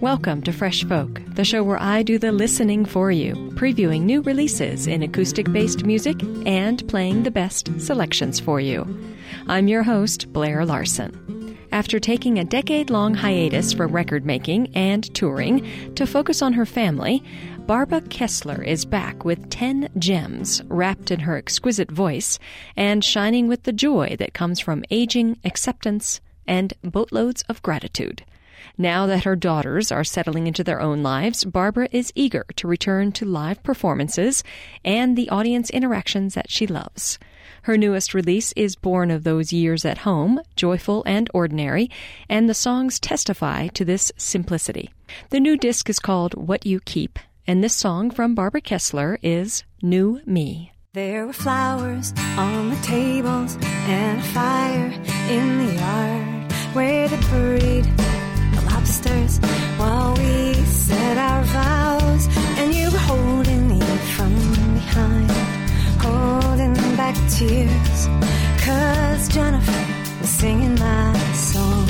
Welcome to Fresh Folk, the show where I do the listening for you, previewing new releases in acoustic-based music and playing the best selections for you. I'm your host, Blair Larson. After taking a decade-long hiatus from record-making and touring to focus on her family, Barbara Kessler is back with 10 gems wrapped in her exquisite voice and shining with the joy that comes from aging, acceptance, and boatloads of gratitude. Now that her daughters are settling into their own lives, Barbara is eager to return to live performances and the audience interactions that she loves. Her newest release is born of those years at home, joyful and ordinary, and the songs testify to this simplicity. The new disc is called What You Keep, and this song from Barbara Kessler is New Me. There were flowers on the tables and a fire in the yard where they buried lobsters while we said our vows, and you were holding me from behind, holding back tears, 'cause Jennifer was singing my song.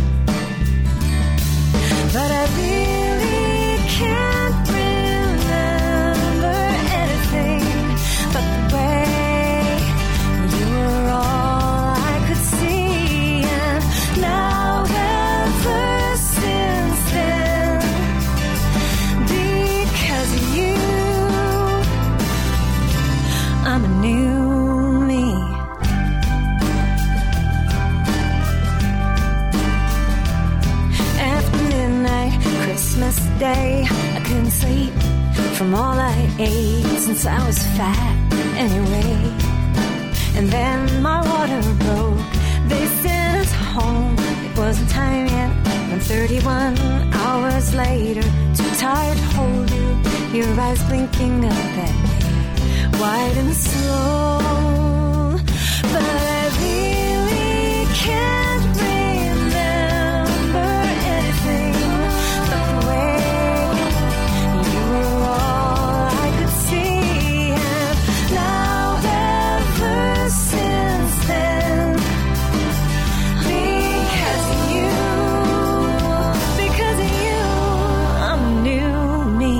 But I really can't remember anything but the way you were all I could see, and now ever since then, because of you, I'm a new me. After midnight, Christmas Day, I couldn't sleep from all I ate since I was fat anyway. And then my water broke, they sent us home. It wasn't time yet, when 31 hours later, too tired to hold you, your eyes blinking up at me, wide and slow. But I really can't remember anything but the way you were all I could see, and now ever since then, because of you, I'm new me.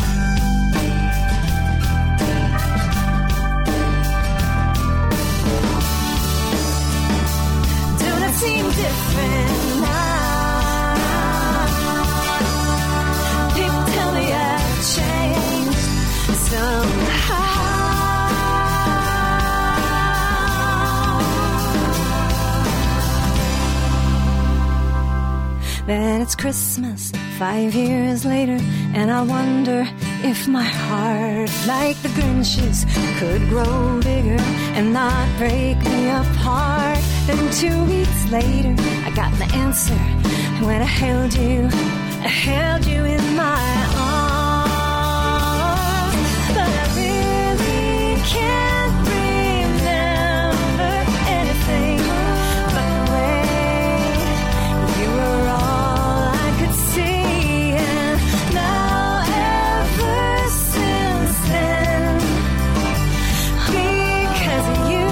Do not seem different now. People tell me I've changed somehow. Then it's Christmas 5 years later, and I wonder if my heart, like the Grinch's, could grow bigger and not break me apart. Then 2 weeks later, I got the answer when I held you in my arms. But I really can't remember anything but the way you were all I could see, and now ever since then, because of you,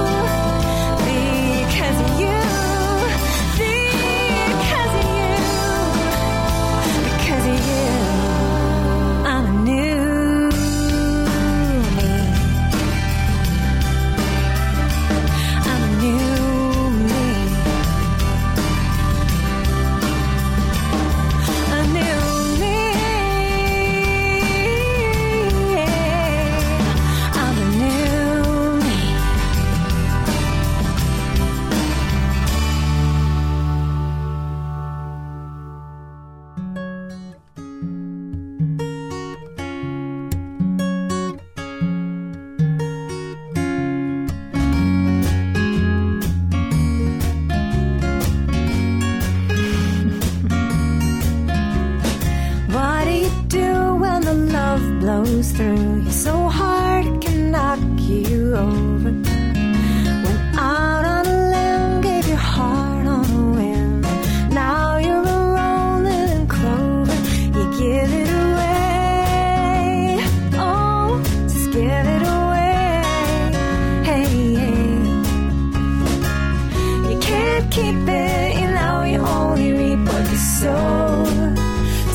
because of you, because of you, because of you, I'm a new me. I'm a new me. A new me. I'm a new me. What do you do when the love blows through you so hard it can knock you over? When out on a limb, gave your heart on a whim, now you're a rolling clover. You give it away, oh, just give it away. Hey, hey. You can't keep it, you know you only reap what you sow.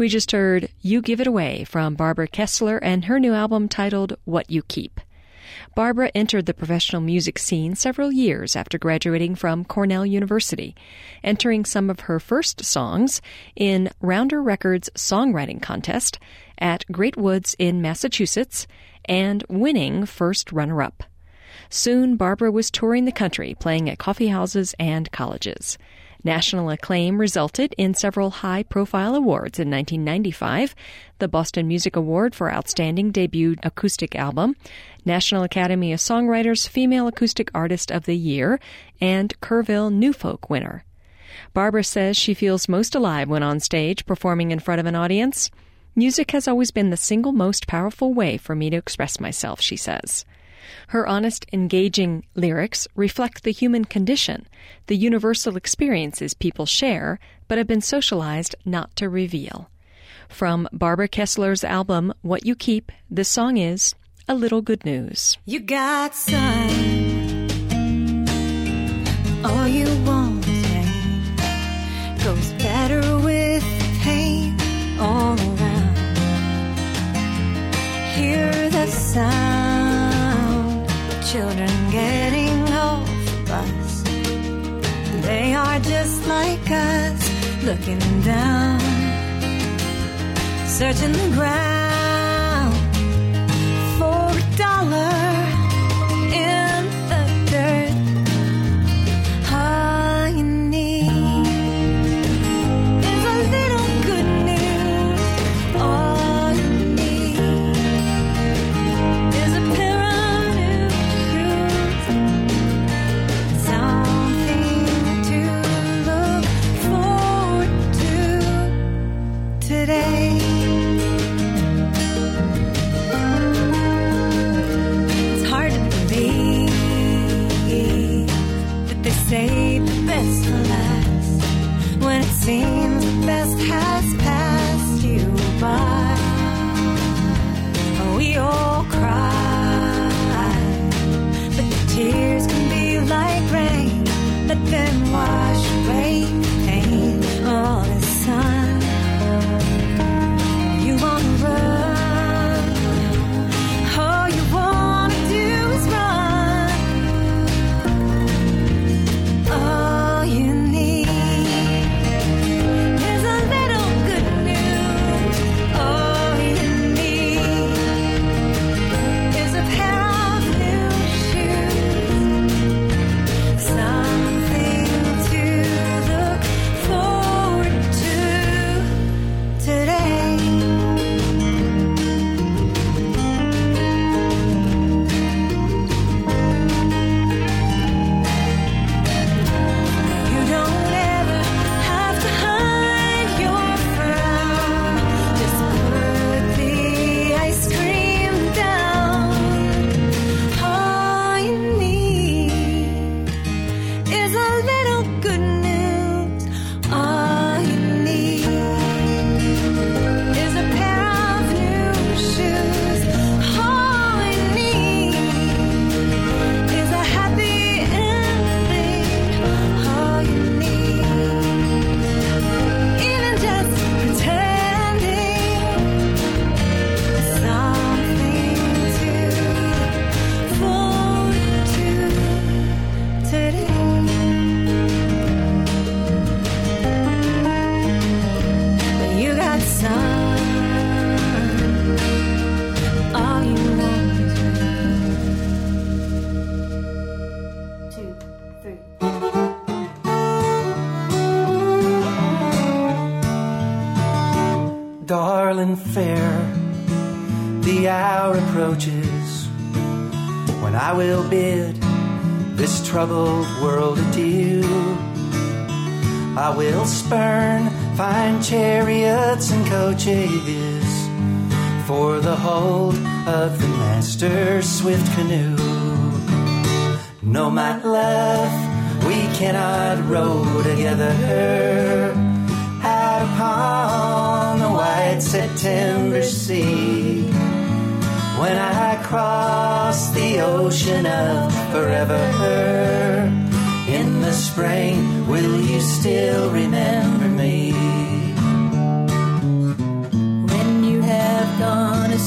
We just heard You Give It Away from Barbara Kessler and her new album titled What You Keep. Barbara entered the professional music scene several years after graduating from Cornell University, entering some of her first songs in Rounder Records Songwriting Contest at Great Woods in Massachusetts and winning first runner-up. Soon, Barbara was touring the country, playing at coffee houses and colleges. National acclaim resulted in several high-profile awards in 1995, the Boston Music Award for Outstanding Debut Acoustic Album, National Academy of Songwriters Female Acoustic Artist of the Year, and Kerrville New Folk winner. Barbara says she feels most alive when on stage performing in front of an audience. Music has always been the single most powerful way for me to express myself, she says. Her honest, engaging lyrics reflect the human condition, the universal experiences people share, but have been socialized not to reveal. From Barbara Kessler's album, What You Keep, this song is A Little Good News. You got sun, all you want is rain, goes better with pain all around. Hear the sound of children getting off the bus. They are just like us, looking down, searching the ground for $1 in the dirt. All you need is a little good news. All you need is a pair of new shoes, something to look forward to today. Save the best for last, when it seems the best has passed you by. We all cry, but the tears can be like rain. Let them wash away the pain. All the sun, you wanna run, all you wanna do is run. All you need is a little good news. All you need is a pair of new shoes, something to look forward to today. You don't ever have to hide your frown. Just put the ice cream down. All you need is a little good news. All you need is a pair of new shoes. All you need is a happy ending. All you need, even just pretending, something to look forward to today. But you got sun, all you want is rain. 2, 3. Darling fair, the hour approaches when I will bid this troubled world adieu. I will spurn fine chariots and coaches for the hold of the master's swift canoe. No, my love, we cannot row together out upon the white September sea. When I cross the ocean of forever, in the spring, will you still remember me?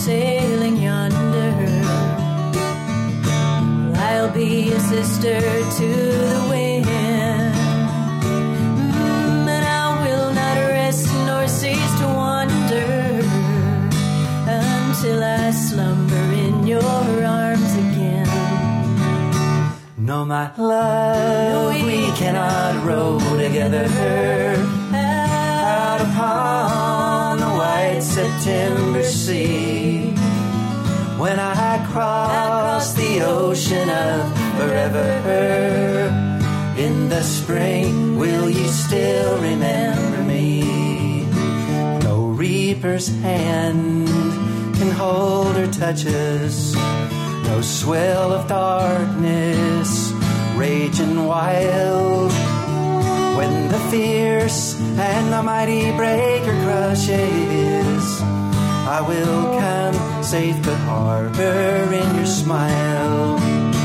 sailing yonder. I'll be a sister to the wind, and I will not rest nor cease to wander until I slumber in your arms again. No, my love, we cannot row together out upon the white September sea. When I cross the ocean of forever, in the spring, will you still remember me? No reaper's hand can hold or touch us, no swell of darkness raging wild. When the fierce and the mighty breaker crushes, I will come safe to harbor in your smile.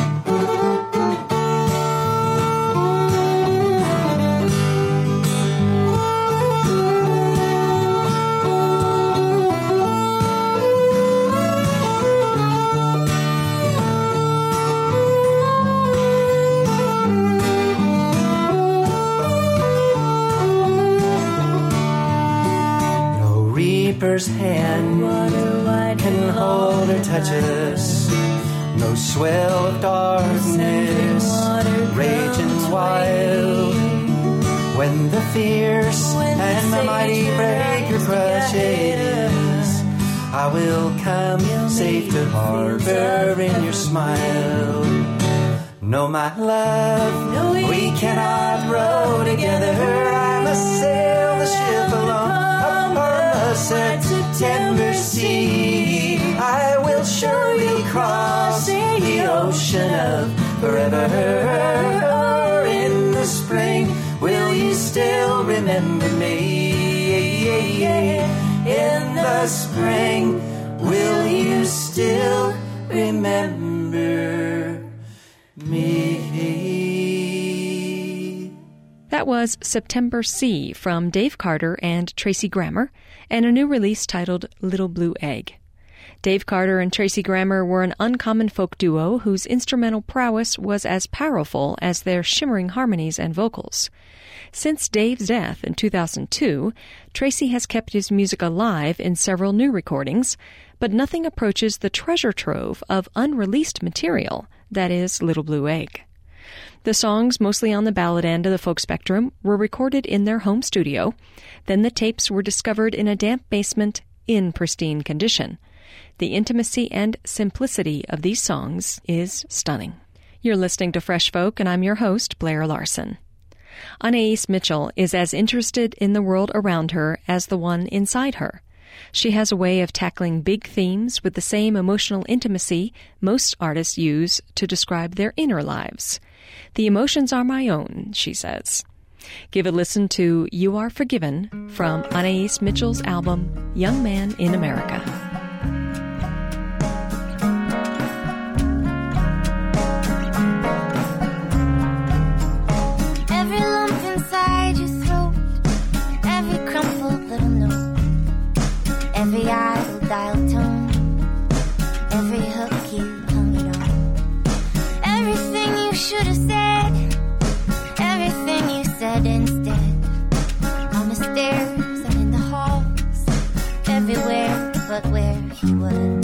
Reaper's hand can hold or touch us, no swell of darkness raging wild. When the fierce and the mighty breaker crushes, I will come safe to harbor in your smile. No, my love, we cannot row together. I must sail the ship alone upon the September sea. I will surely cross the ocean of forever. In the spring, will you still remember me? In the spring, will you still remember me? That was September Sea from Dave Carter and Tracy Grammer, and a new release titled Little Blue Egg. Dave Carter and Tracy Grammer were an uncommon folk duo whose instrumental prowess was as powerful as their shimmering harmonies and vocals. Since Dave's death in 2002, Tracy has kept his music alive in several new recordings, but nothing approaches the treasure trove of unreleased material that is Little Blue Egg. The songs, mostly on the ballad end of the folk spectrum, were recorded in their home studio. Then the tapes were discovered in a damp basement in pristine condition. The intimacy and simplicity of these songs is stunning. You're listening to Fresh Folk, and I'm your host, Blair Larson. Anais Mitchell is as interested in the world around her as the one inside her. She has a way of tackling big themes with the same emotional intimacy most artists use to describe their inner lives. The emotions are my own, she says. Give a listen to You Are Forgiven from Anais Mitchell's album, Young Man in America. Every lump inside your throat, every crumpled little note, every idle dial tone, every hook you hung it on, everything you should have said, everything you said instead, on the stairs and in the halls, everywhere but where he was.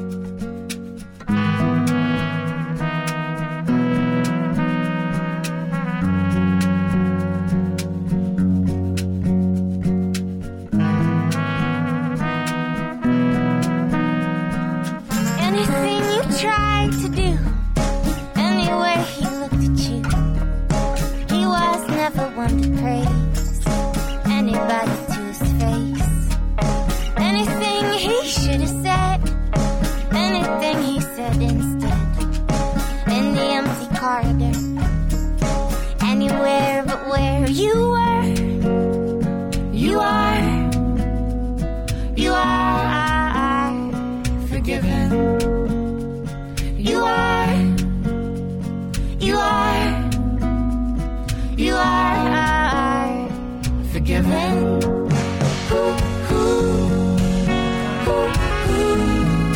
Anything you tried to do, anywhere he looked at you, he was never one to praise anybody to his face. Anything he should have said, anything he said instead, in the empty corridor, anywhere but where you were. You are forgiven. You are forgiven.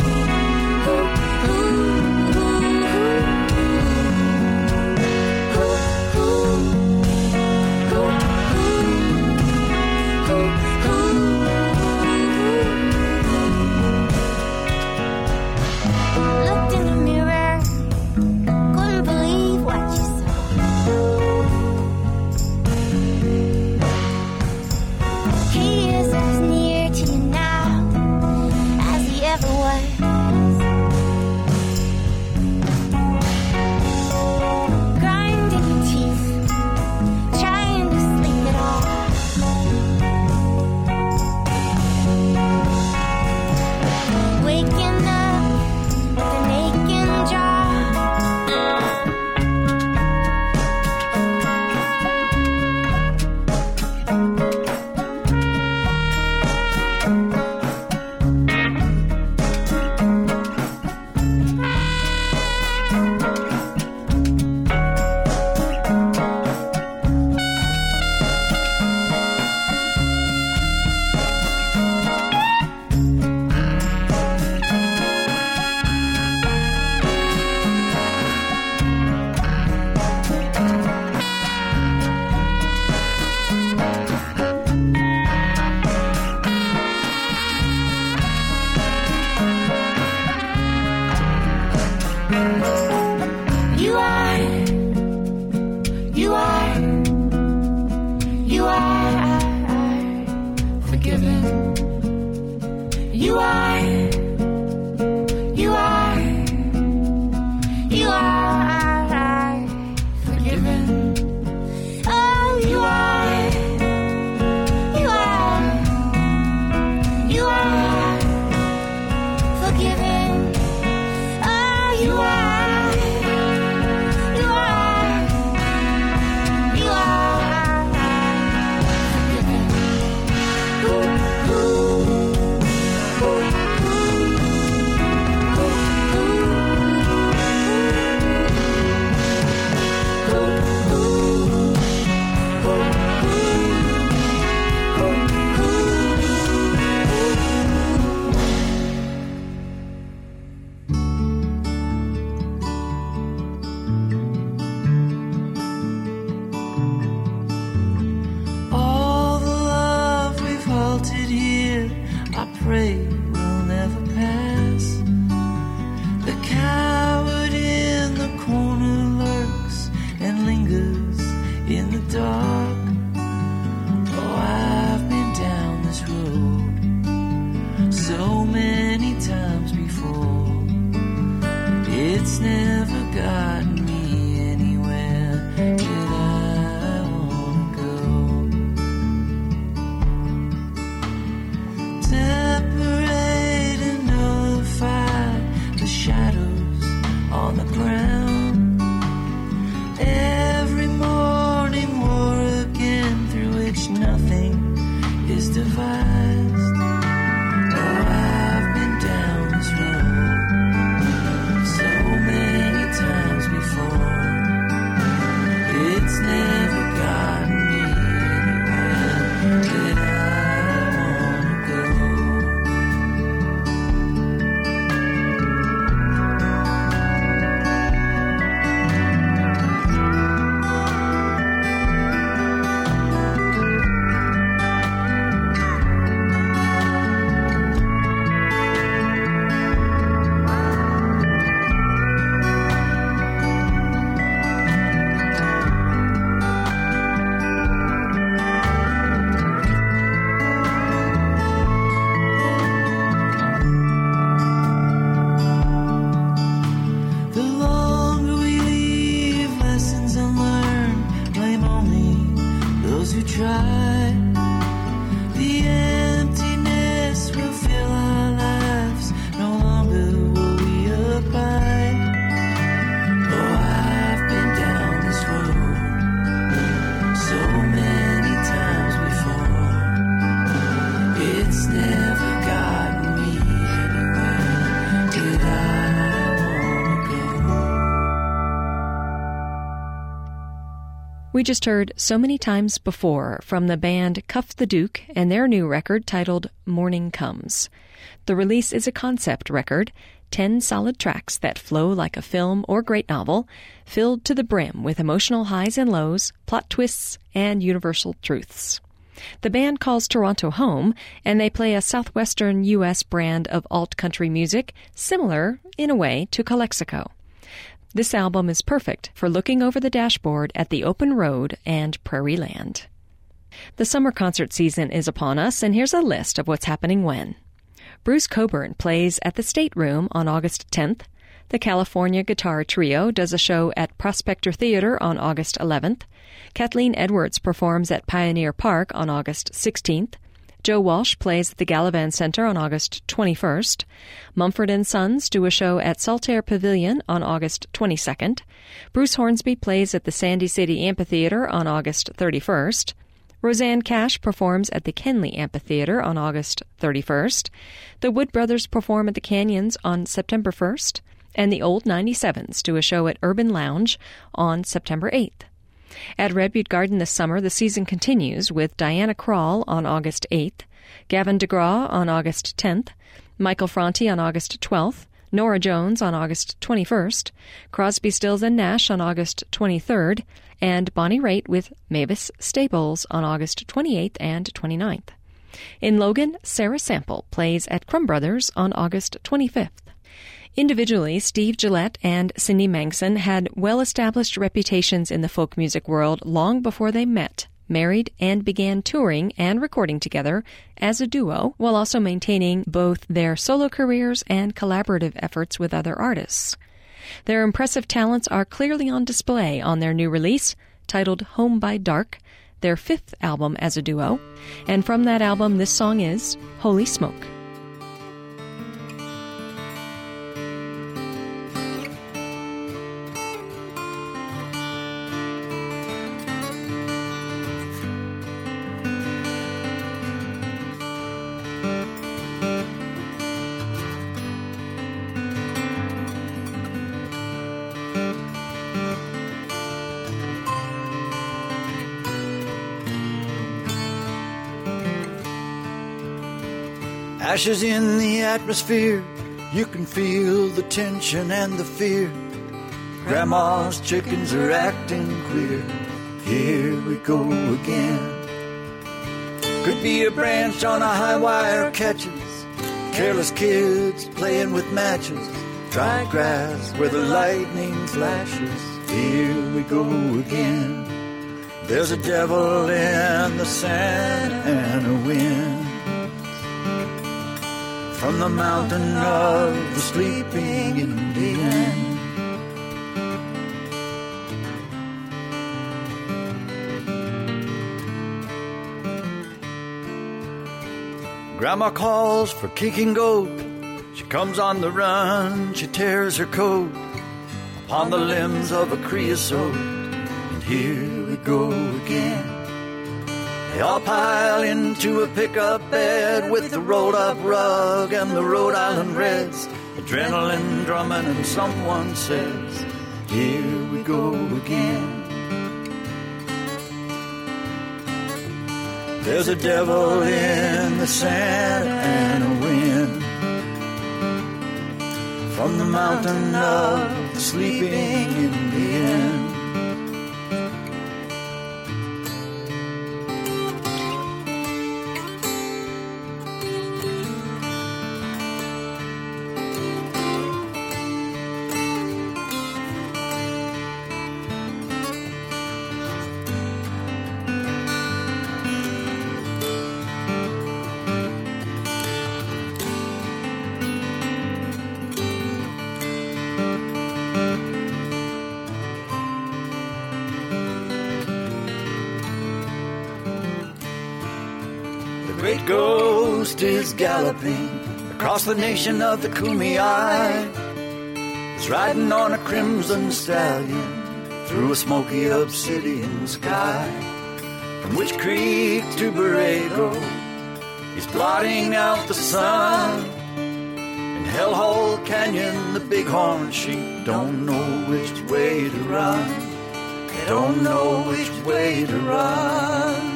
We just heard So Many Times Before from the band Cuff the Duke and their new record titled Morning Comes. The release is a concept record, 10 solid tracks that flow like a film or great novel, filled to the brim with emotional highs and lows, plot twists, and universal truths. The band calls Toronto home, and they play a southwestern U.S. brand of alt-country music, similar, in a way, to Calexico. This album is perfect for looking over the dashboard at the open road and prairie land. The summer concert season is upon us, and here's a list of what's happening when. Bruce Cockburn plays at the State Room on August 10th. The California Guitar Trio does a show at Prospector Theater on August 11th. Kathleen Edwards performs at Pioneer Park on August 16th. Joe Walsh plays at the Gallivan Center on August 21st. Mumford & Sons do a show at Saltaire Pavilion on August 22nd. Bruce Hornsby plays at the Sandy City Amphitheater on August 31st. Roseanne Cash performs at the Kenley Amphitheater on August 31st. The Wood Brothers perform at the Canyons on September 1st. And the Old 97s do a show at Urban Lounge on September 8th. At Red Butte Garden this summer, the season continues with Diana Krall on August 8th, Gavin DeGraw on August 10th, Michael Franti on August 12th, Nora Jones on August 21st, Crosby, Stills and Nash on August 23rd, and Bonnie Raitt with Mavis Staples on August 28th and 29th. In Logan, Sarah Sample plays at Crumb Brothers on August 25th. Individually, Steve Gillette and Cindy Mangson had well-established reputations in the folk music world long before they met, married, and began touring and recording together as a duo, while also maintaining both their solo careers and collaborative efforts with other artists. Their impressive talents are clearly on display on their new release, titled Home by Dark, their 5th album as a duo, and from that album this song is Holy Smoke. Ashes in the atmosphere, you can feel the tension and the fear. Grandma's chickens are acting queer. Here we go again. Could be a branch on a high wire catches, careless kids playing with matches, dry grass where the lightning flashes. Here we go again. There's a devil in the sand and a wind. From the mountain of the sleeping Indian. Grandma calls for kicking goat. She comes on the run, she tears her coat upon the limbs of a creosote. And here we go again. They all pile into a pickup bed with the rolled-up rug and the Rhode Island Reds. Adrenaline drumming and someone says, here we go again. There's a devil in the sand and a wind. From the mountain of the sleeping Indian. The great ghost is galloping across the nation of the Kumeyaay. It's riding on a crimson stallion through a smoky obsidian sky. From Witch Creek to Borrego, he's blotting out the sun. In Hellhole Canyon, the bighorn sheep don't know which way to run. They don't know which way to run.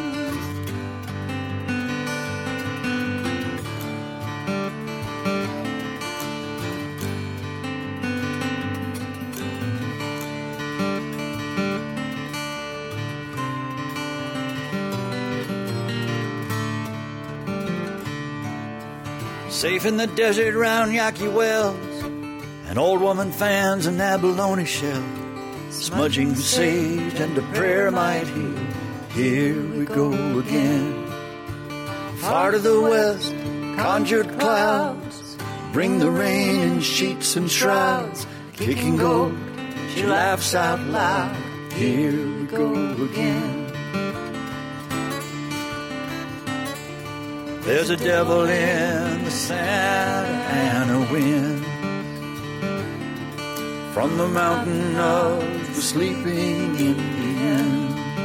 Safe in the desert round Yaqui Wells, an old woman fans an abalone shell, smudging sage and a prayer might heal. Here we go again. Far to the west, conjured clouds bring the rain in sheets and shrouds. Kicking goat, she laughs out loud. Here we go again. There's a devil in the Santa Ana wind, from the mountain of the sleeping Indians.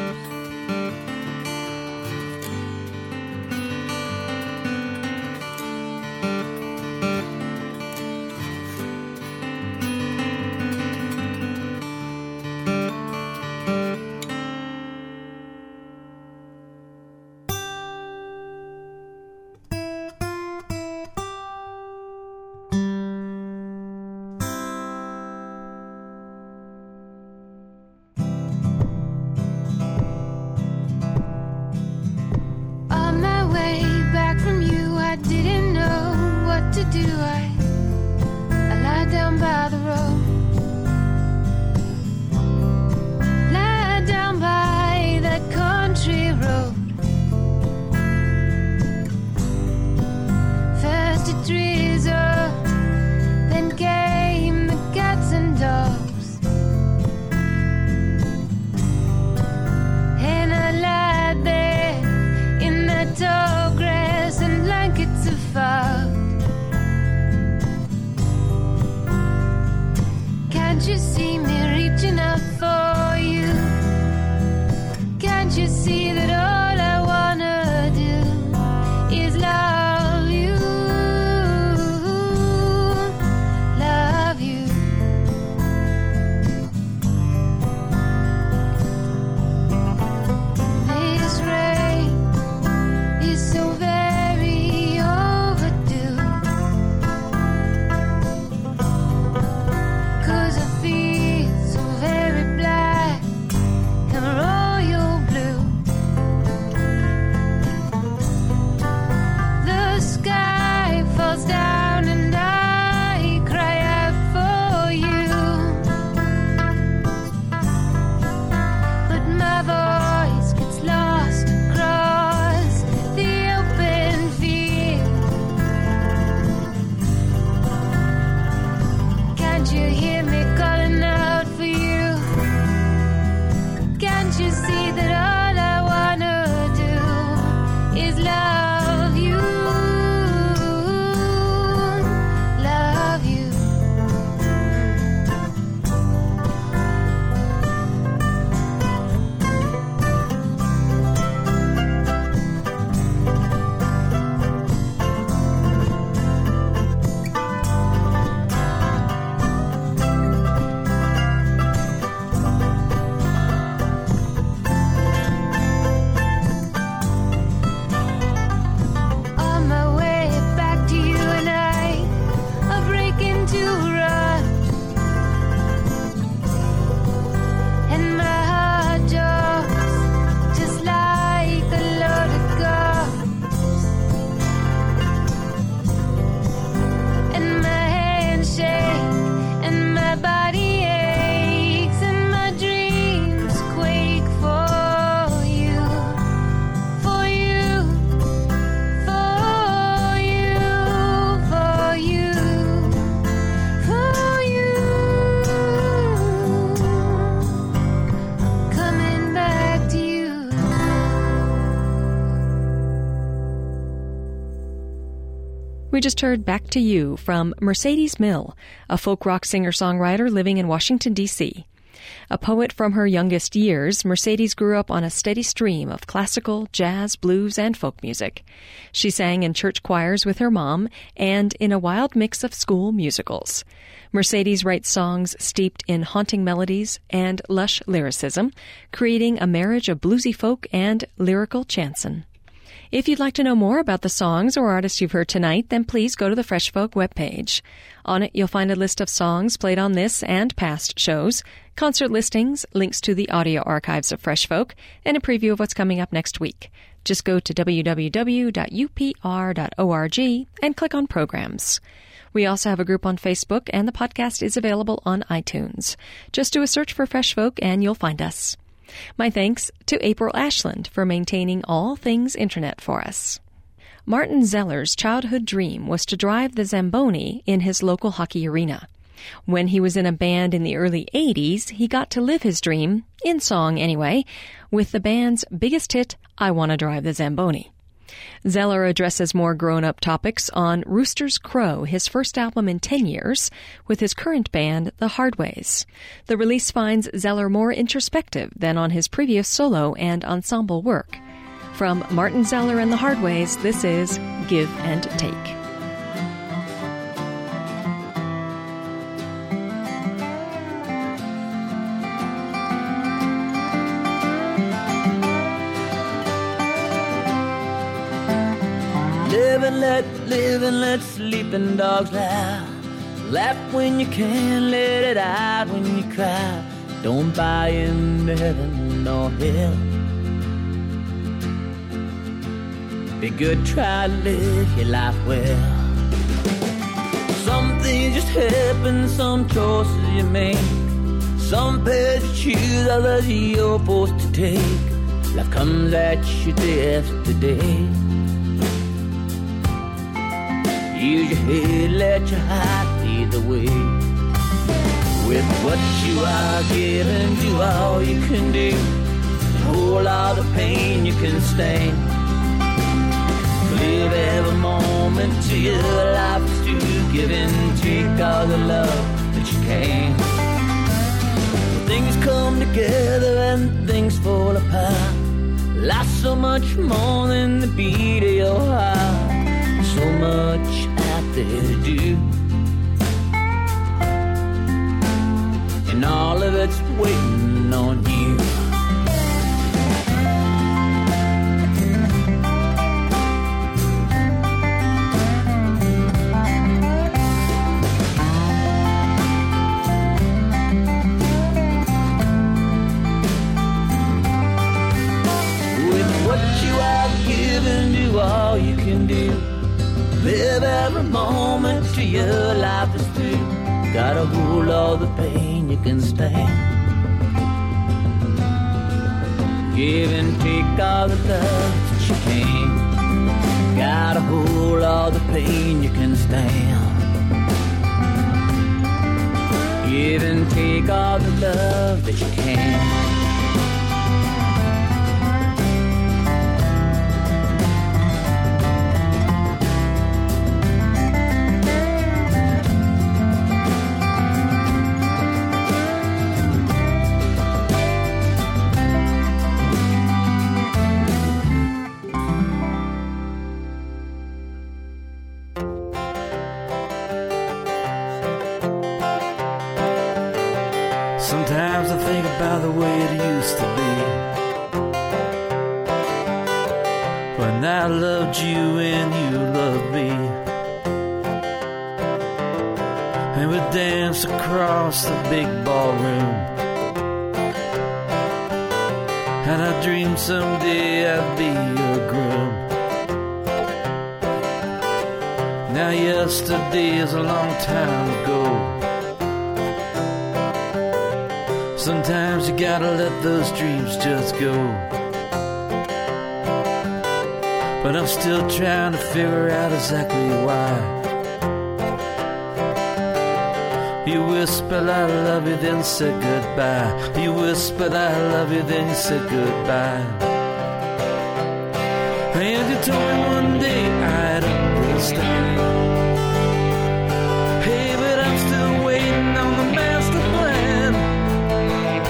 We just heard Back to You from Mercedes Mill, a folk rock singer-songwriter living in Washington, D.C. A poet from her youngest years, Mercedes grew up on a steady stream of classical, jazz, blues, and folk music. She sang in church choirs with her mom and in a wild mix of school musicals. Mercedes writes songs steeped in haunting melodies and lush lyricism, creating a marriage of bluesy folk and lyrical chanson. If you'd like to know more about the songs or artists you've heard tonight, then please go to the Fresh Folk webpage. On it, you'll find a list of songs played on this and past shows, concert listings, links to the audio archives of Fresh Folk, and a preview of what's coming up next week. Just go to www.upr.org and click on Programs. We also have a group on Facebook, and the podcast is available on iTunes. Just do a search for Fresh Folk and you'll find us. My thanks to April Ashland for maintaining all things internet for us. Martin Zeller's childhood dream was to drive the Zamboni in his local hockey arena. When he was in a band in the early 80s, he got to live his dream, in song anyway, with the band's biggest hit, I Wanna Drive the Zamboni. Zeller addresses more grown-up topics on Rooster's Crow, his first album in 10 years, with his current band, The Hardways. The release finds Zeller more introspective than on his previous solo and ensemble work. From Martin Zeller and The Hardways, this is Give and Take. Live and let sleeping dogs laugh. Laugh when you can, let it out when you cry. Don't buy into heaven or hell. Be good, try to live your life well. Some things just happen, some choices you make. Some paths you choose, others you're forced to take. Life comes at you day after day. Use your head, let your heart lead the way. With what you are given, do all you can do. Hold all the pain you can stand. Live every moment to your life to give and take all the love that you can. When things come together and things fall apart, life's so much more than the beat of your heart. So much out there to do, and all of it's waiting on you. With what you are given, do all you can do. Live every moment till your life is through. Gotta hold all the pain you can stand. Give and take all the love that you can. Gotta hold all the pain you can stand. Give and take all the love that you can. Sometimes I think about the way it used to be, when I loved you and you loved me, and we'd dance across the big ballroom, and I dreamed someday I'd be your groom. Now yesterday is a long time ago. Sometimes you gotta let those dreams just go. But I'm still trying to figure out exactly why. You whispered I love you, then said goodbye. You whispered I love you, then you said goodbye. And you told me one day I'd understand. Hey, but I'm still waiting on the master plan.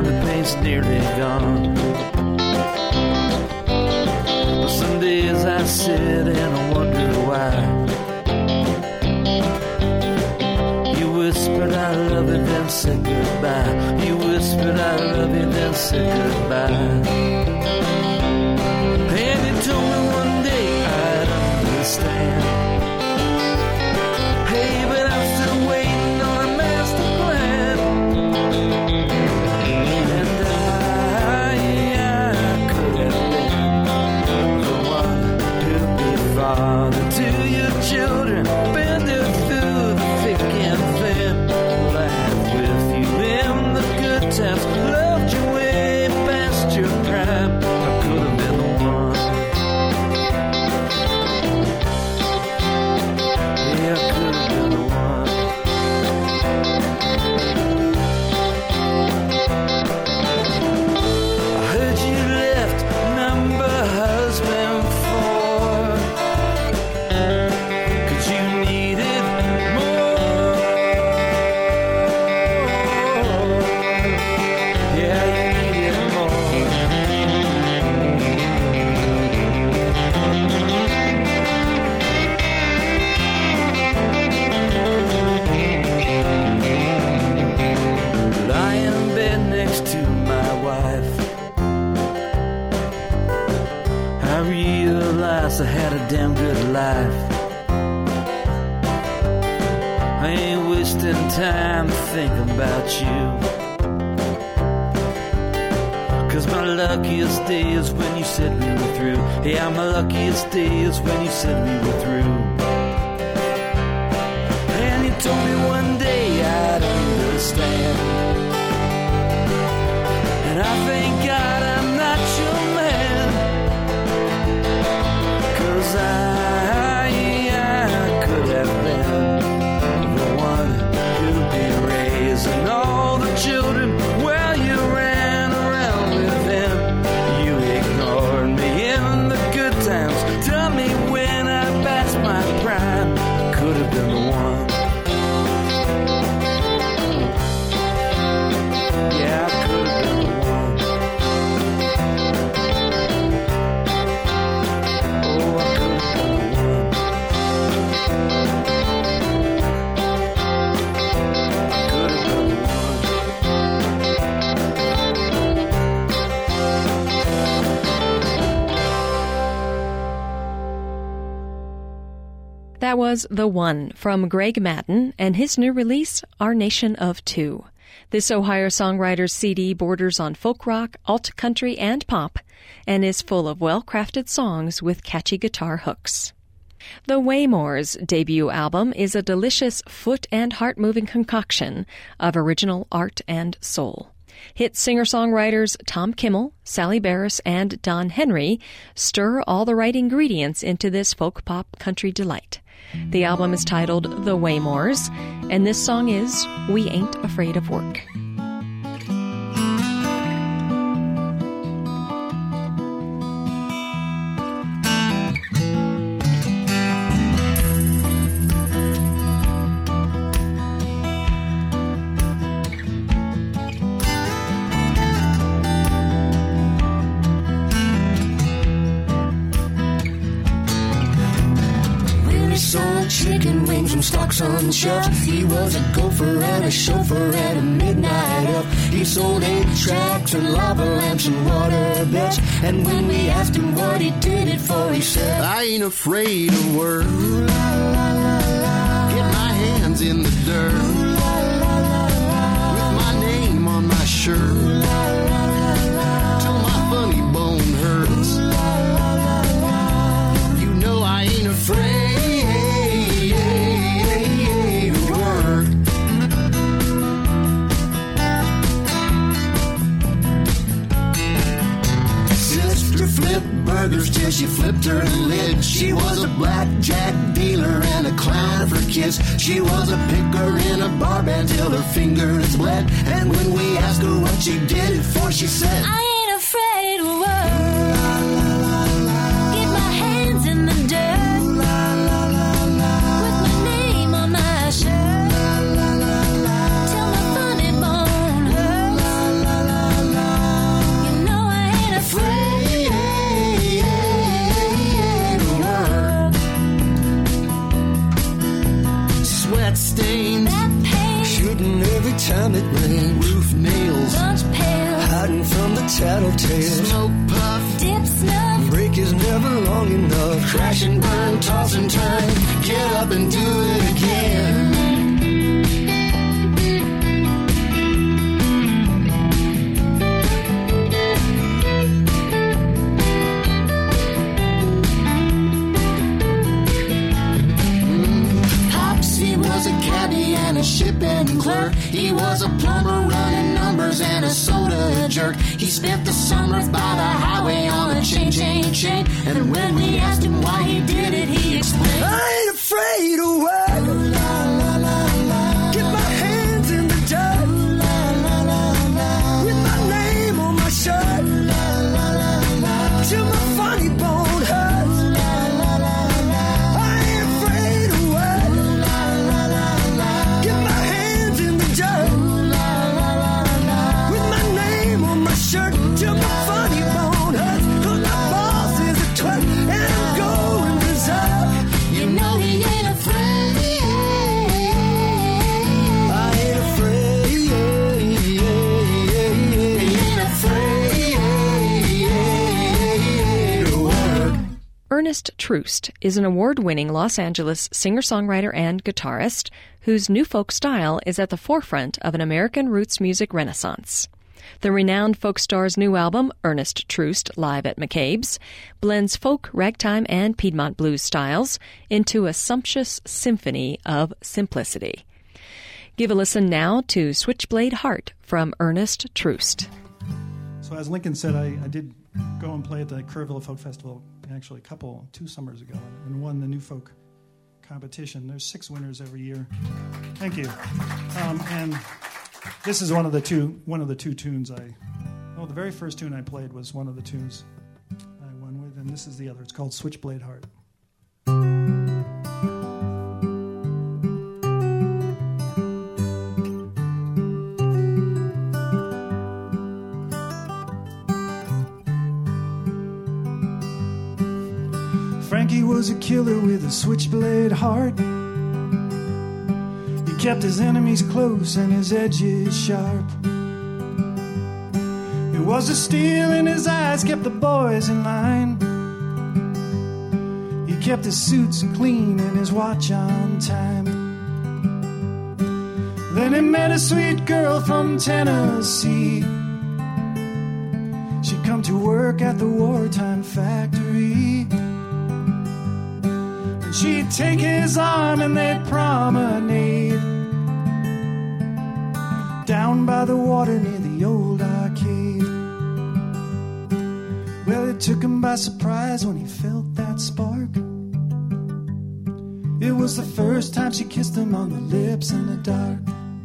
the paint's nearly gone. But some days I sit and I wonder why. You whispered I love you, then said goodbye. You whispered I love you, then said goodbye. And you told me one day I'd understand. Hey, but I'm still waiting on a master plan. And I could have been the one to be father to your children, bend it through the thick and thin, laugh with you in the good times, loved you way past your prime. I could have been the one. Yeah, I could have been the one. I heard you left number husband for, 'cause you needed more. Yeah, you needed more. Lying in bed next to my wife, I realized I had a damn good life. I ain't wasting time thinking about you, 'cause my luckiest day is when you said we were through. Yeah, my luckiest day is when you said we were through. And you told me one day I'd understand. And I thank God I'm not your man, 'cause I could have been the one who'd be raising all the children while you ran around with him. You ignored me in the good times. Tell me when I passed my prime. I could have been the one. Yeah, I could have been the one. Oh, I could have been the one. I could have been the one. That was The One from Greg Madden and his new release, Our Nation of Two. This Ohio songwriter's CD borders on folk rock, alt country, and pop, and is full of well-crafted songs with catchy guitar hooks. The Waymores' debut album is a delicious foot and heart-moving concoction of original art and soul. Hit singer-songwriters Tom Kimmel, Sally Barris, and Don Henry stir all the right ingredients into this folk-pop country delight. The album is titled The Waymores, and this song is We Ain't Afraid of Work. Sold chicken wings from stocks on shelf. He was a gopher and a chauffeur and a midnight elf. He sold 8 tracks and lava lamps and water beds. And when we asked him what he did it for, he said, I ain't afraid of work. Get my hands in the dirt with my name on my shirt till my funny bone hurts. You know I ain't afraid. Burgers till she flipped her lid. She was a blackjack dealer and a clown for kids. She was a picker in a bar band till her fingers bled. And when we asked her what she did it for, she said, I ain't afraid of work. Get my hands in the dirt with my name on my shirt till my funny bone hurts. cocktails. Smoke, puff, Dip, snuff. Break is never long enough. crash and burn, toss and turn. Get up and do it again. Was a cabbie and a shipping clerk. He was a plumber running numbers and a soda jerk. He spent the summers by the highway on a chain. And when we asked him why he did it, he explained, I ain't afraid of work. Ooh, la, la, la, la. Get my hands in the dirt. Ooh, la, la, la, la. With my name on my shirt. Ooh, la, la, la, la. Till my funny bone hurts. Ooh, la, la, la, la. I ain't afraid of work. Ooh, la, la, la, la. Get my hands in the dirt. Ooh, la, la, la, la. With my name on my shirt. Till my funny bone hurts. 'Cause my boss is a twerp. And I'm going berserk. You know he ain't afraid. I ain't afraid. He ain't afraid to work. Ernest Troost is an award-winning Los Angeles singer-songwriter and guitarist whose new folk style is at the forefront of an American roots music renaissance. The renowned folk star's new album, Ernest Troost Live at McCabe's, blends folk, ragtime, and Piedmont blues styles into a sumptuous symphony of simplicity. Give a listen now to Switchblade Heart from Ernest Troost. So as Lincoln said, I did go and play at the Kerrville Folk Festival actually 2 summers ago and won the New Folk competition. There's 6 winners every year. Thank you. And this is one of the two tunes the very first tune I played was one of the tunes I won with, and this is the other. It's called Switchblade Heart. Frankie was a killer with a switchblade heart. He kept his enemies close and his edges sharp. It was a steel in his eyes, kept the boys in line. He kept his suits clean and his watch on time. Then he met a sweet girl from Tennessee. She'd come to work at the wartime factory. She'd take his arm and they'd promenade down by the water near the old arcade. Well, it took him by surprise when he felt that spark. It was the first time she kissed him on the lips in the dark.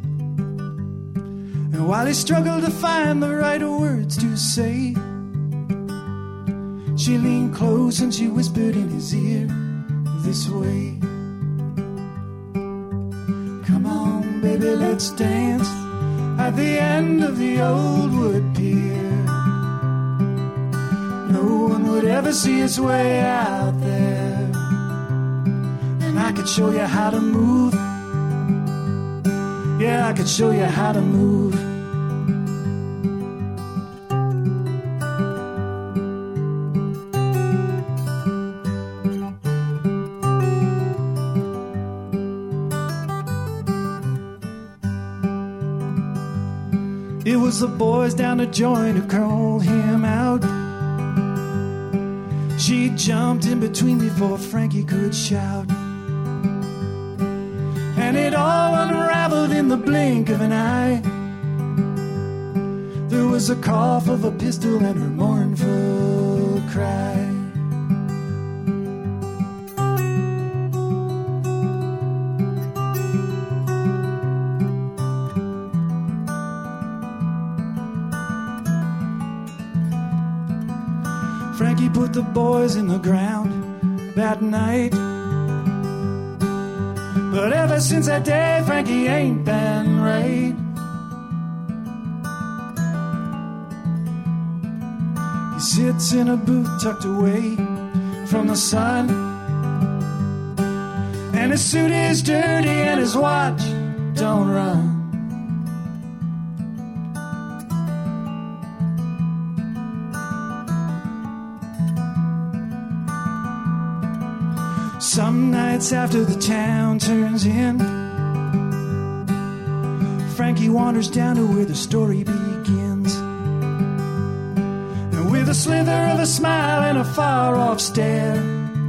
And while he struggled to find the right words to say, she leaned close and she whispered in his ear this way. Come on, baby, let's dance at the end of the old wood pier. No one would ever see us way out there. And I could show you how to move. Yeah, I could show you how to move. It was the boys down the joint who called him out. She jumped in between before Frankie could shout. And it all unraveled in the blink of an eye. There was a cough of a pistol and her mournful cry. Frankie put the boys in the ground that night. But ever since that day, Frankie ain't been right. He sits in a booth tucked away from the sun. And his suit is dirty and his watch don't run. Some nights after the town turns in, Frankie wanders down to where the story begins. And with a slither of a smile and a far-off stare,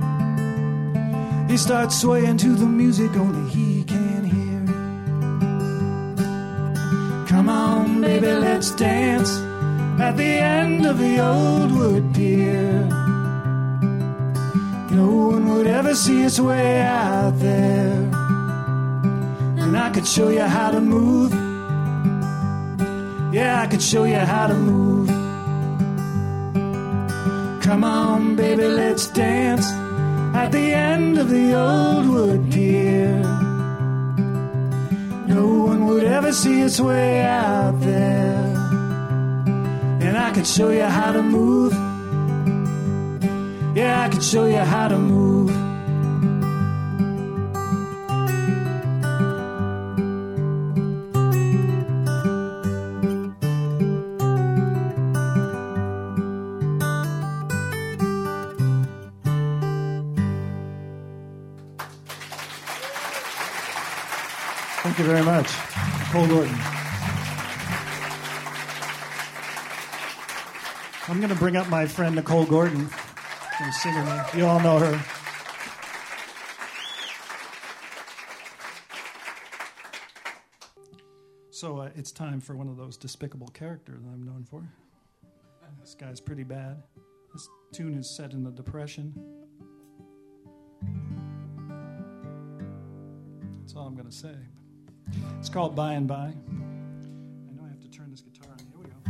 he starts swaying to the music only he can hear. Come on, baby, let's dance at the end of the old wood pier. No one would ever see us way out there, and I could show you how to move. Yeah, I could show you how to move. Come on, baby, let's dance at the end of the old wood pier. No one would ever see us way out there, and I could show you how to move. Yeah, I could show you how to move. Thank you very much, Nicole Gordon. I'm going to bring up my friend Nicole Gordon from Singer Man. You all know her. So it's time for one of those despicable characters that I'm known for. This guy's pretty bad. This tune is set in the Depression. That's all I'm going to say. It's called By and By. I know I have to turn this guitar on. Here we go.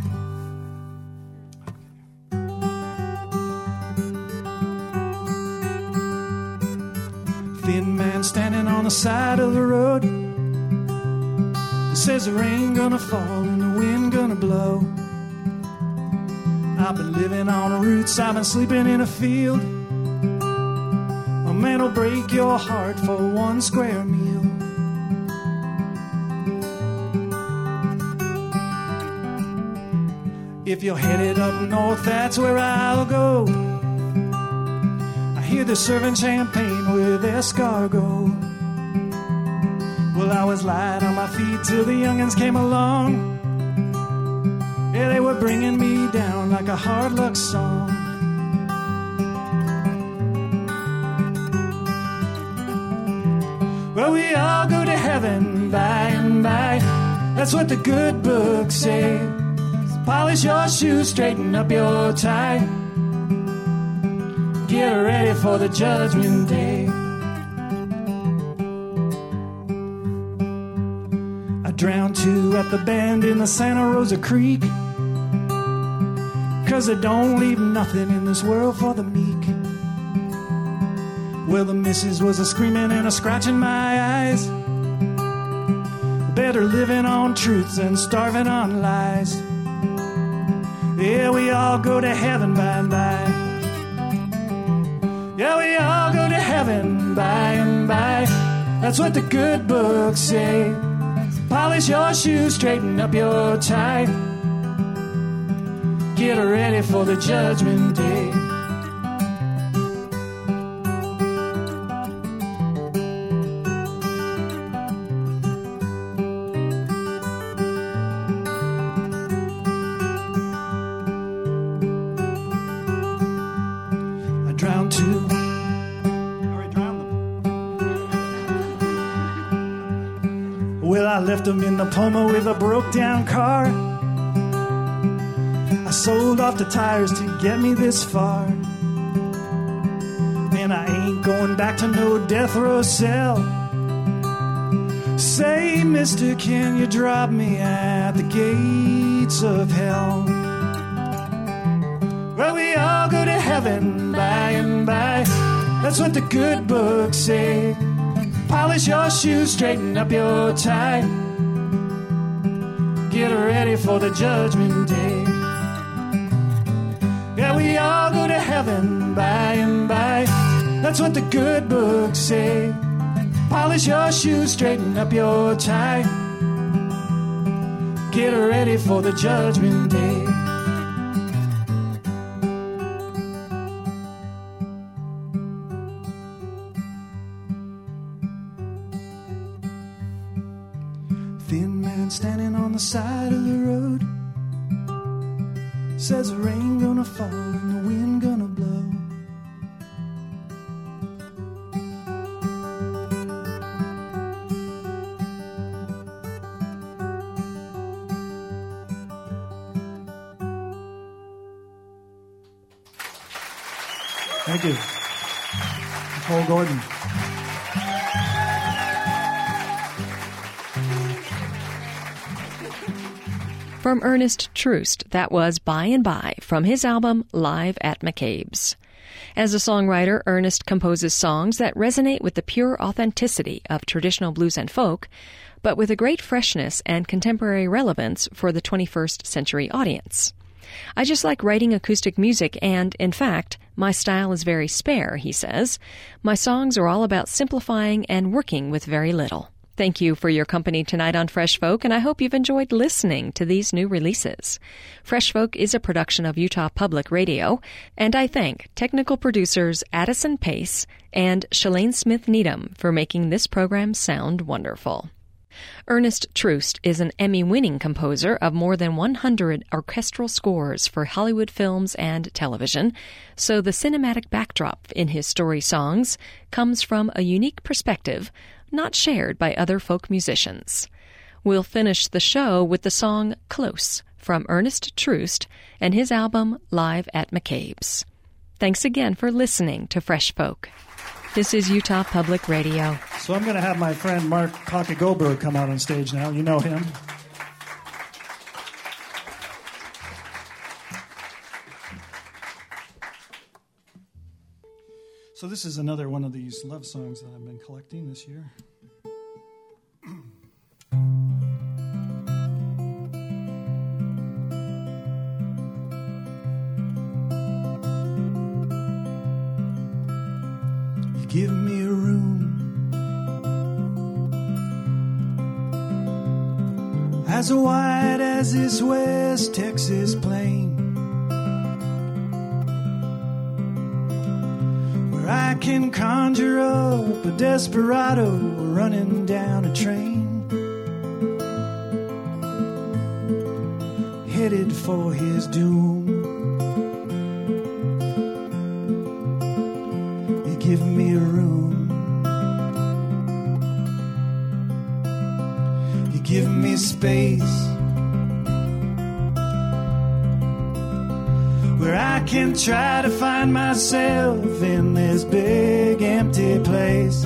Thin man standing on the side of the road, says the rain gonna fall and the wind gonna blow. I've been living on the roots, I've been sleeping in a field. A man will break your heart for one square meal. If you're headed up north, that's where I'll go. I hear they're serving champagne with escargot. Well, I was light on my feet till the young'uns came along. Yeah, they were bringing me down like a hard luck song. Well, we all go to heaven by and by. That's what the good books say. Polish your shoes, straighten up your tie. Get ready for the judgment day. I drowned two at the bend in the Santa Rosa Creek, 'cause they don't leave nothing in this world for the meek. Well, the missus was a screaming and a scratching my eyes. Better living on truth than starving on lies. Yeah, we all go to heaven by and by. Yeah, we all go to heaven by and by. That's what the good books say. Polish your shoes, straighten up your tie. Get ready for the judgment day. Left them in Napoma with a broke down car. I sold off the tires to get me this far. And I ain't going back to no death row cell. Say, mister, can you drop me at the gates of hell? Well, we all go to heaven by and by. That's what the good books say. Polish your shoes, straighten up your tie. Get ready for the judgment day. Yeah, we all go to heaven by and by. That's what the good books say. Polish your shoes, straighten up your tie. Get ready for the judgment day. side of the road. Says the rain gonna fall and the wind gonna blow. Thank you. Nicole Gordon. From Ernest Troost, that was By and By from his album Live at McCabe's. As a songwriter, Ernest composes songs that resonate with the pure authenticity of traditional blues and folk, but with a great freshness and contemporary relevance for the 21st century audience. I just like writing acoustic music and, in fact, my style is very spare, he says. My songs are all about simplifying and working with very little. Thank you for your company tonight on Fresh Folk, and I hope you've enjoyed listening to these new releases. Fresh Folk is a production of Utah Public Radio, and I thank technical producers Addison Pace and Shalane Smith Needham for making this program sound wonderful. Ernest Troost is an Emmy-winning composer of more than 100 orchestral scores for Hollywood films and television, so the cinematic backdrop in his story songs comes from a unique perspective not shared by other folk musicians. We'll finish the show with the song Close from Ernest Troost and his album Live at McCabe's. Thanks again for listening to Fresh Folk. This is Utah Public Radio. So I'm going to have my friend Mark Pocket Goldberg come out on stage now. You know him. So this is another one of these love songs that I've been collecting this year. You give me a room as wide as this West Texas plain, I can conjure up a desperado running down a train, headed for his doom. You give me a room, you give me space, where I can try to find myself in this big empty place,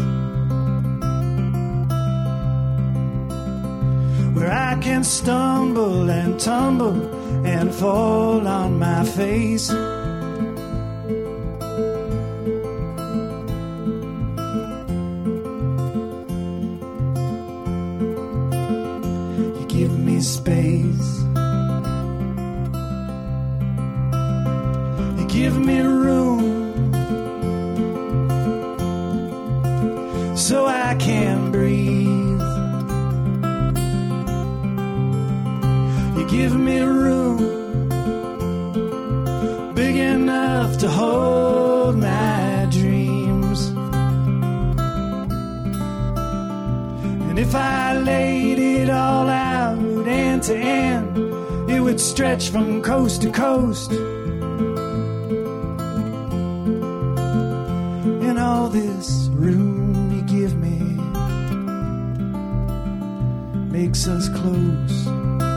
where I can stumble and tumble and fall on my face. You give me space, give me room, so I can breathe. You give me room, big enough to hold my dreams. And if I laid it all out end to end, it would stretch from coast to coast. All this room you give me makes us close.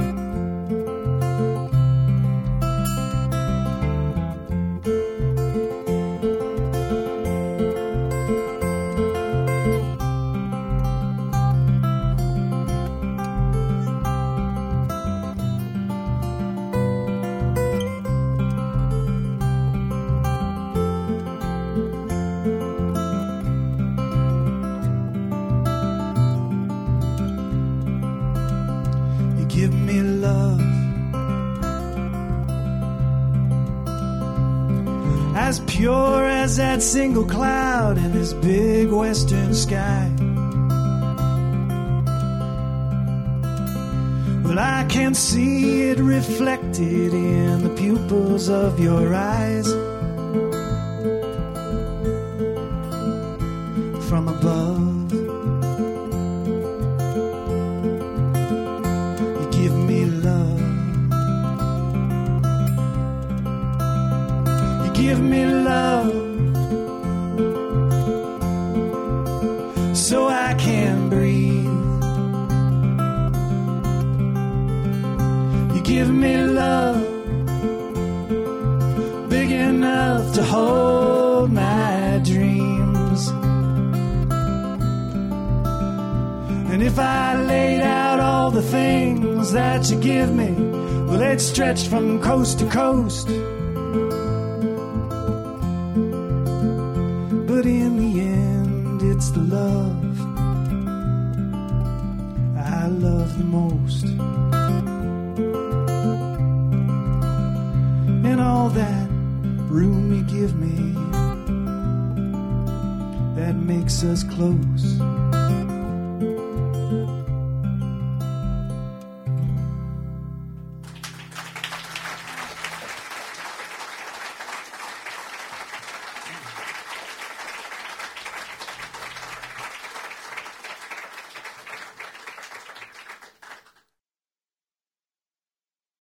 Give me love as pure as that single cloud in this big western sky. Well, I can see it reflected in the pupils of your eyes. From above, give me give me love so I can breathe. You give me love big enough to hold my dreams. And if I laid out all the things that you give me, well, it's stretched from coast to coast. But in the end, it's the love I love the most. And all that room you give me, that makes us close.